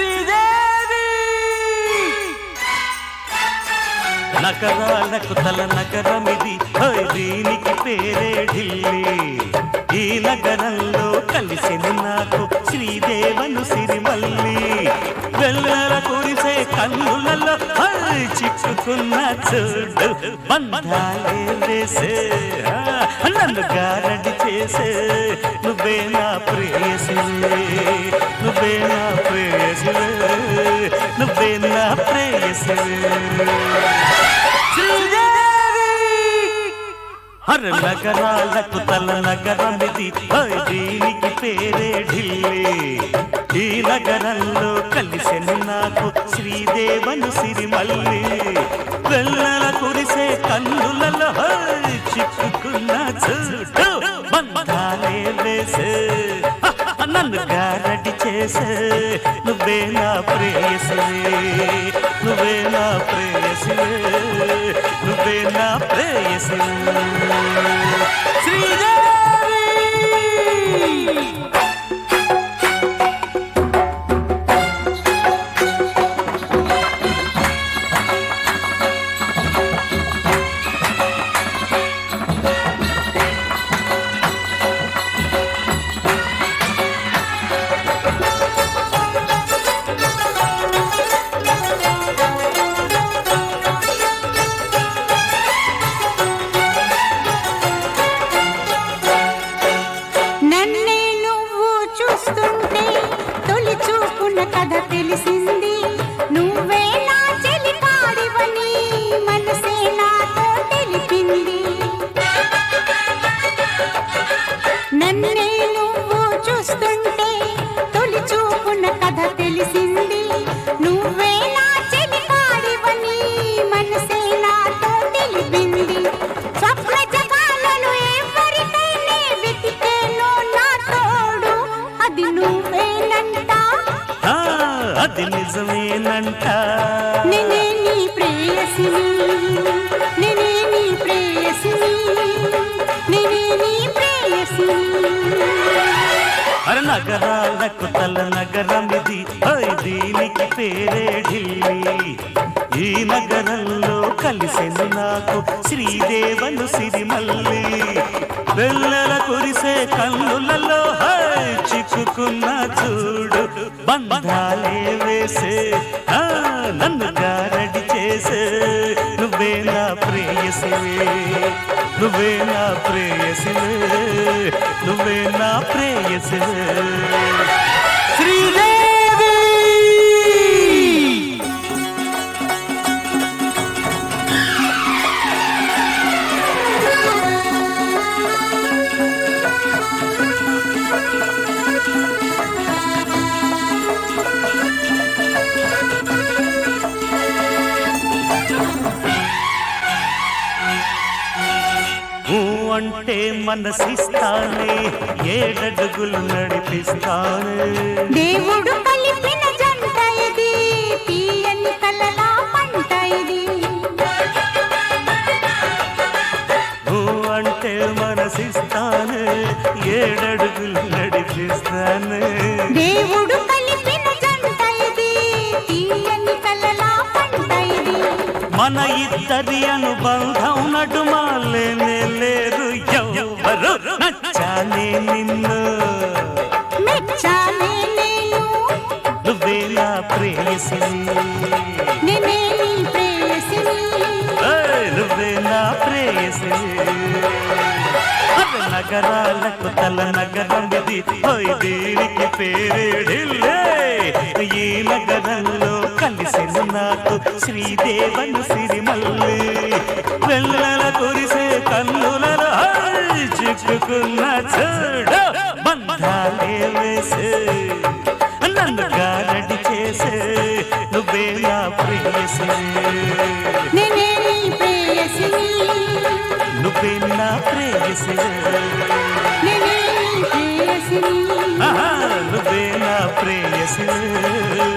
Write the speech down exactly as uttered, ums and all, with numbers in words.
శ్రీదేవి నగరాలకు తల నగరమిది దీనికి పేరే ఢిల్లీ ఈ నగరంలో కలిసిన నాకు శ్రీదేవను సిరిమల్లి వెల్లల కురిసే కన్నులలో చిక్కుకున్న చూడు బంధాలే వేసే నన్ను గారడి చేసే నువ్వే నా ప్రేయసివే నువ్వే నా ప్రేయసివే నువ్వే నా ప్రేయసివే హర నగరాలకు తల నగరమిది దీనికి పేరే ఢిల్లీ ఈ నగరంలో కలిసిన నాకు శ్రీదేవను సిరిమల్లి వెల్లల కురిసే కన్నులలో చిక్కుకున్న చూడు బంధాలే వేసే నన్ను గారడి చేసే నువ్వే నా ప్రేయసివే నువ్వే నా ప్రేయసివే నువ్వే నా ప్రేయసివే శ్రీదేవి కథ తెలిసింది నువ్వే నా చెలికాడివని మనసే నాతో తెలిపింది నన్నే నువ్వు చూస్తుంటే తొలి చూపున కథ తెలిసింది నువ్వే నా చెలికాడివని మనసే నాతో తెలిపింది స్వప్న జగాలలో ఎవరికైనా వెతికేనో నా తోడు అది నువ్వేనంట అది నిజమేనంట నేనే నీ ప్రేయసిని నేనే నీ ప్రేయసిని నేనే నీ ప్రేయసిని హర నగరాలకు తల నగరమిది దీనికి పేరే ఢిల్లీ ఈ నగరంలో కలిసిన నాకు శ్రీదేవను సిరిమల్లి వెల్లల కురిసే కన్నులలో చిక్కుకున్న చూడు బంధాలే వేసే నన్ను గారడి చేసే నువ్వే నా ప్రేయసివే నువ్వే నా ప్రేయసివే నువ్వే నా ప్రేయసివే శ్రీదేవి అంటే మనసిస్తానే ఏడడుగులు నడిపిస్తానే దేవుడు కలిపిన జంట ఇది తీయని కలలా పంట ఇది అంటే మనసిస్తానే ఏడడుగులు నడిపిస్తానే దేవుడు కలిపిన జంట ఇది తీయని కలలా పంట ఇది మన ఇద్దరి అనుబంధం నడుమ లేనే లేరు ఎవరు నచ్చానే నిన్ను మెచ్చానే నేను నువ్వే నా ప్రేయసిని నేనే నీ ప్రేయసిని నువ్వే నా ప్రేయసిని నగరాలకు తల నగరమిది దీనికి పేరే ఢిల్లీ ఈ నగరంలో కలిసిన నాకు శ్రీదేవను సిరిమల్లి వెల్లల కురిసే కన్నులలో చిక్కుకున్న చూడు బంధాలే వేసే నన్ను గారడి చేసే నువ్వే నా ప్రేయసివే నేనే నీ ప్రేయసిని నువ్వే నా ప్రేయసివే నేనే నీ ప్రేయసిని నువ్వే నా ప్రేయసివే